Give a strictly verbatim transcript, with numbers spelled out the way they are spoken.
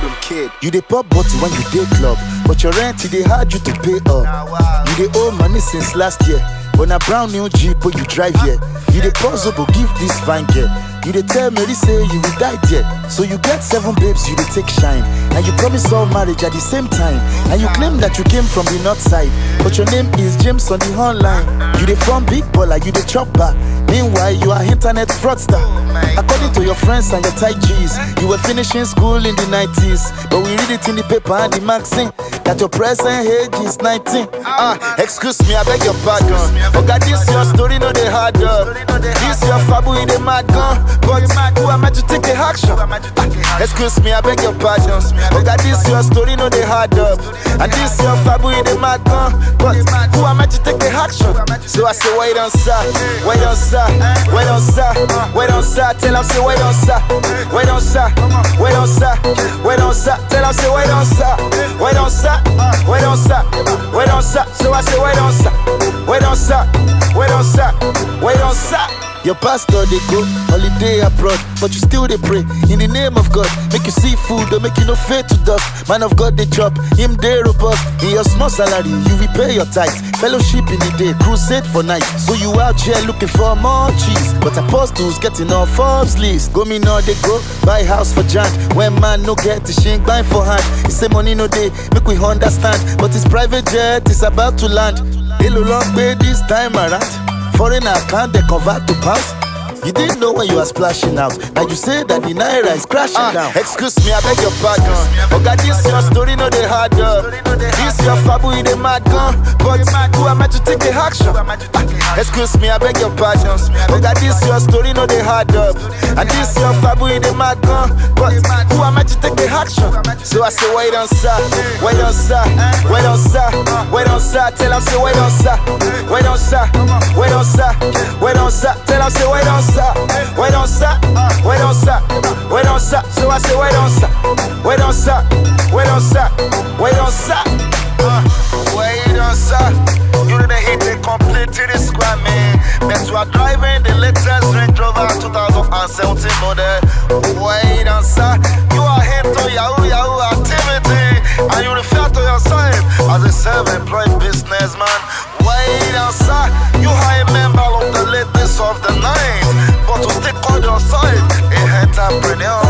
problem, kid. You dey pop bottle when you dey club, but your rent it dey hard you to pay up. You dey owe money since last year, but na brown new Jeep wey you drive here. You dey puzzle but give this fine girl. You dey tell Mary say you will die there. So you get seven babes, you dey take shine. And you promise all marriage at the same time. And you claim that you came from the north side, but your name is James on the online. You dey from big baller, you dey chop bar. Meanwhile, you are internet fraudster. According to your friends and your tight G's, you were finishing school in the nineties, but we read it in the paper and the magazine that your present age is nineteen. Ah, excuse me, I beg your pardon. Oh God, this your story, no they hard up. This your fabu in the mad gun, but who am I to take the action? Ah, excuse me, I beg your pardon. Oh God, this your story, no they hard up. And this your fabu in the mad gun, but who am I to take the action? So I say, wait on sir, wait on sir, wait on sir, wait on sir. Tell him say wait on sir, wait on sir, wait on sir, wait on sir. Tell him say wait on sir, wait on sir, wait on sir, wait on sir. So I say wait on sir, wait on sir, wait on sir, wait on sir. Your pastor they go holiday abroad, but you still they pray in the name of God. Make you see food, don't make you no fade to dust. Man of God they chop, him they robust. In your small salary, you repay your tithes. Fellowship in the day, crusade for night. So you out here looking for more cheese, but apostles getting off Forbes list. Go me now they go buy house for Jan. When man no get the shink buying for hand. He say money no day, make we understand. But his private jet is about to land. Hello long pay this time around. Foreign account they convert to pounds. You didn't know when you were splashing out. Now you say that the naira is crashing uh, down. Excuse me, I beg your pardon. Oh God, this your story, no they hard up. This your fabu in the mad gun, but who am I to take the action? Uh, excuse me, I beg your pardon. Oh God, this your story, no they hard up. And this your fabu in the mad gun, but who am I to take the action? So I say wait on sir, wait on sir, wait on sir, wait on sir. Tell him say wait on sir, wait on sir, wait on sir, wait on sir. Tell him say wait on sir. Wait on sir, wait on sir, wait on sir. So I say wait on sir, wait on sir, wait on sir, wait on sir. Uh, wait on sir. You didn't hit it completely this square man. But you are driving the latest Range Rover twenty seventeen model. Wait on sir. You are into Yahoo Yahoo activity, and you refer to yourself as a self-employed businessman. Wait on sir. You are a member of the latest of the night, but to stick on your side, a entrepreneur.